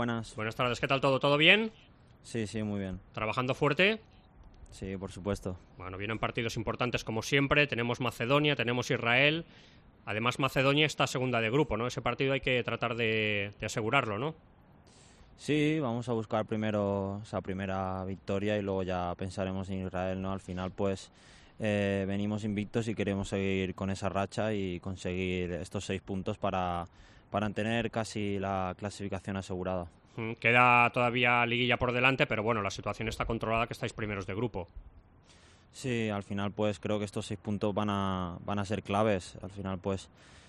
buenas. Buenas tardes, ¿qué tal todo? ¿Todo bien? Sí, muy bien. ¿Trabajando fuerte? Sí, por supuesto. Bueno, vienen partidos importantes como siempre, tenemos Macedonia, tenemos Israel. Además, Macedonia está segunda de grupo, ¿no? Ese partido hay que tratar de asegurarlo, ¿no? Sí, vamos a buscar primero esa primera victoria y luego ya pensaremos en Israel, ¿no? Al final, pues, venimos invictos y queremos seguir con esa racha y conseguir estos 6 puntos para tener casi la clasificación asegurada. Queda todavía liguilla por delante, pero bueno, la situación está controlada, que estáis primeros de grupo. Sí, al final, pues, creo que estos 6 puntos van a ser claves. Al final, pues,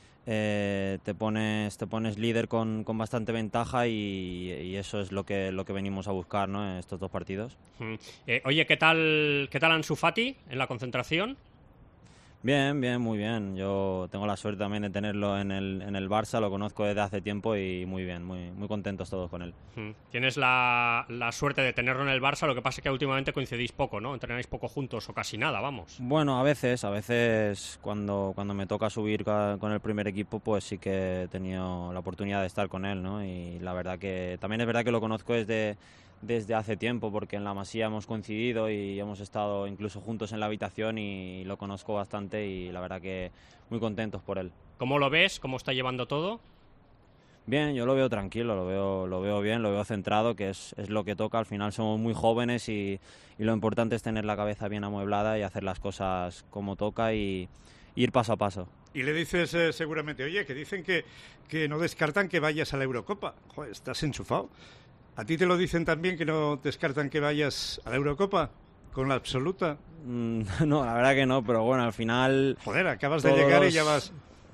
te pones líder con bastante ventaja y eso es lo que venimos a buscar, ¿no? En estos 2 partidos. Oye, ¿qué tal Ansu Fati en la concentración? Bien, muy bien. Yo tengo la suerte también de tenerlo en el Barça, lo conozco desde hace tiempo y muy bien, muy contentos todos con él. Tienes la suerte de tenerlo en el Barça, lo que pasa es que últimamente coincidís poco, ¿no? Entrenáis poco juntos o casi nada, vamos. Bueno, a veces cuando me toca subir con el primer equipo, pues sí que he tenido la oportunidad de estar con él, ¿no? Y la verdad que también es verdad que lo conozco desde hace tiempo, porque en la Masía hemos coincidido y hemos estado incluso juntos en la habitación y lo conozco bastante y la verdad que muy contentos por él. ¿Cómo lo ves? ¿Cómo está llevando todo? Bien, yo lo veo tranquilo, lo veo bien, lo veo centrado, que es lo que toca. Al final somos muy jóvenes y lo importante es tener la cabeza bien amueblada y hacer las cosas como toca y ir paso a paso. Y le dices seguramente, oye, que dicen que no descartan que vayas a la Eurocopa. Joder, estás enchufado. ¿A ti te lo dicen también, que no descartan que vayas a la Eurocopa? ¿Con la absoluta? No, la verdad que no, pero bueno, al final... Joder, acabas de llegar y ya vas...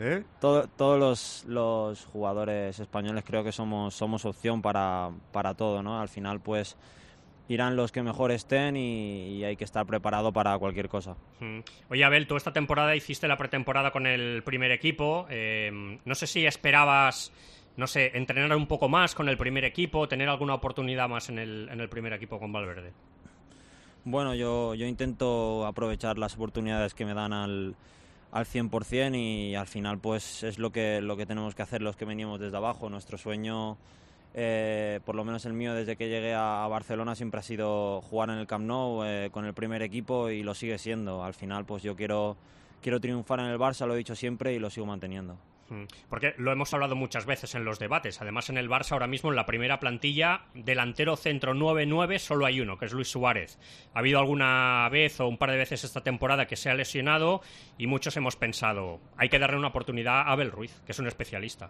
Todos los jugadores españoles creo que somos opción para todo, ¿no? Al final, pues, irán los que mejor estén y hay que estar preparado para cualquier cosa. Oye, Abel, tú esta temporada hiciste la pretemporada con el primer equipo. No sé si esperabas... entrenar un poco más con el primer equipo, tener alguna oportunidad más en el primer equipo con Valverde. Bueno, yo intento aprovechar las oportunidades que me dan al 100% y al final pues es lo que tenemos que hacer los que venimos desde abajo. Nuestro sueño, por lo menos el mío desde que llegué a Barcelona, siempre ha sido jugar en el Camp Nou con el primer equipo y lo sigue siendo. Al final pues yo quiero triunfar en el Barça, lo he dicho siempre y lo sigo manteniendo. Porque lo hemos hablado muchas veces en los debates. Además, en el Barça ahora mismo, en la primera plantilla, delantero centro 9-9, solo hay uno, que es Luis Suárez. Ha habido alguna vez o un par de veces esta temporada que se ha lesionado y muchos hemos pensado, hay que darle una oportunidad a Abel Ruiz, que es un especialista.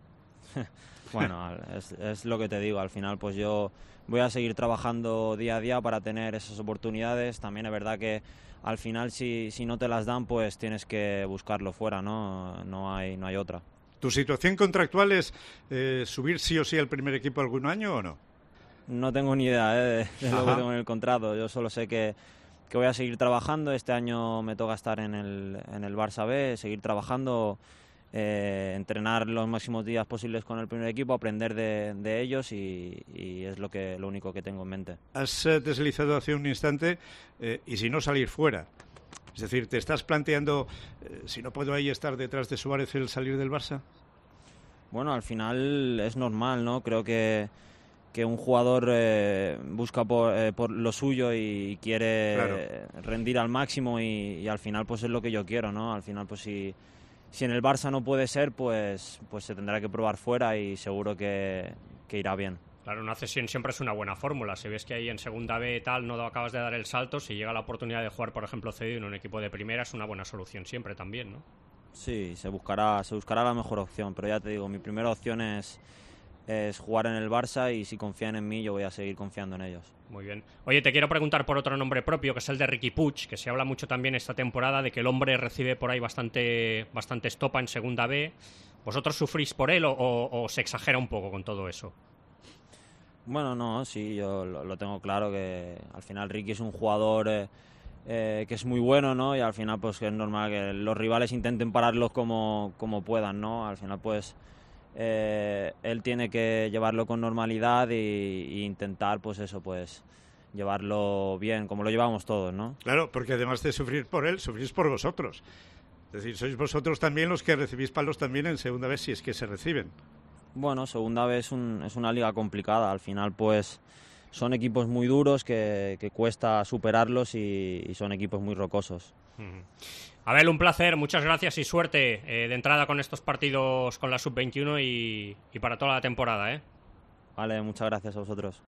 Bueno, es lo que te digo. Al final, pues yo voy a seguir trabajando día a día para tener esas oportunidades. También es verdad que al final, si no te las dan, pues tienes que buscarlo fuera, ¿no? No hay otra. ¿Tu situación contractual es subir sí o sí al primer equipo algún año o no? No tengo ni idea de lo que tengo en el contrato. Yo solo sé que voy a seguir trabajando. Este año me toca estar en el Barça B, seguir trabajando, entrenar los máximos días posibles con el primer equipo, aprender de ellos y es lo único que tengo en mente. Has deslizado hace un instante y si no salir fuera. Es decir, ¿te estás planteando, si no puedo ahí estar detrás de Suárez, el salir del Barça? Bueno, al final es normal, ¿no? Creo que un jugador busca por lo suyo y quiere rendir al máximo y al final pues es lo que yo quiero, ¿no? Al final pues si en el Barça no puede ser, pues se tendrá que probar fuera y seguro que irá bien. Claro, una cesión siempre es una buena fórmula. Si ves que ahí en segunda B tal no acabas de dar el salto, si llega la oportunidad de jugar, por ejemplo, cedido en un equipo de primera, es una buena solución siempre también, ¿no? Sí, se buscará la mejor opción, pero ya te digo, mi primera opción es jugar en el Barça y si confían en mí yo voy a seguir confiando en ellos. Muy bien. Oye, te quiero preguntar por otro nombre propio, que es el de Riqui Puig, que se habla mucho también esta temporada de que el hombre recibe por ahí bastante estopa en segunda B. ¿Vosotros sufrís por él o se exagera un poco con todo eso? Bueno, no, sí, yo lo tengo claro que al final Riqui es un jugador que es muy bueno, ¿no? Y al final pues que es normal que los rivales intenten pararlos como puedan, ¿no? Al final pues él tiene que llevarlo con normalidad y intentar pues eso, pues llevarlo bien, como lo llevamos todos, ¿no? Claro, porque además de sufrir por él, sufrís por vosotros. Es decir, sois vosotros también los que recibís palos también en segunda vez, si es que se reciben. Bueno, segunda vez es una liga complicada. Al final, pues son equipos muy duros que cuesta superarlos y son equipos muy rocosos. Abel, un placer, muchas gracias y suerte de entrada con estos partidos con la Sub-21 y para toda la temporada, ¿eh? Vale, muchas gracias a vosotros.